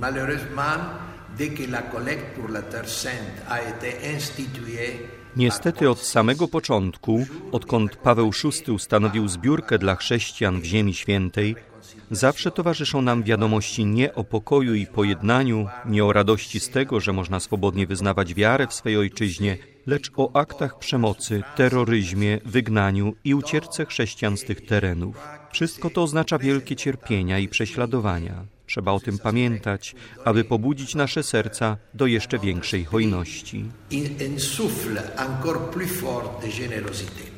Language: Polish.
Malheureusement, dès que la collecte pour la Terre Sainte a été instituée, Niestety od samego początku, odkąd Paweł VI ustanowił zbiórkę dla chrześcijan w Ziemi Świętej, zawsze towarzyszą nam wiadomości nie o pokoju i pojednaniu, nie o radości z tego, że można swobodnie wyznawać wiarę w swej ojczyźnie, lecz o aktach przemocy, terroryzmie, wygnaniu i ucieczce chrześcijan z tych terenów. Wszystko to oznacza wielkie cierpienia i prześladowania. Trzeba o tym pamiętać, aby pobudzić nasze serca do jeszcze większej hojności. un souffle encore plus fort de générosité.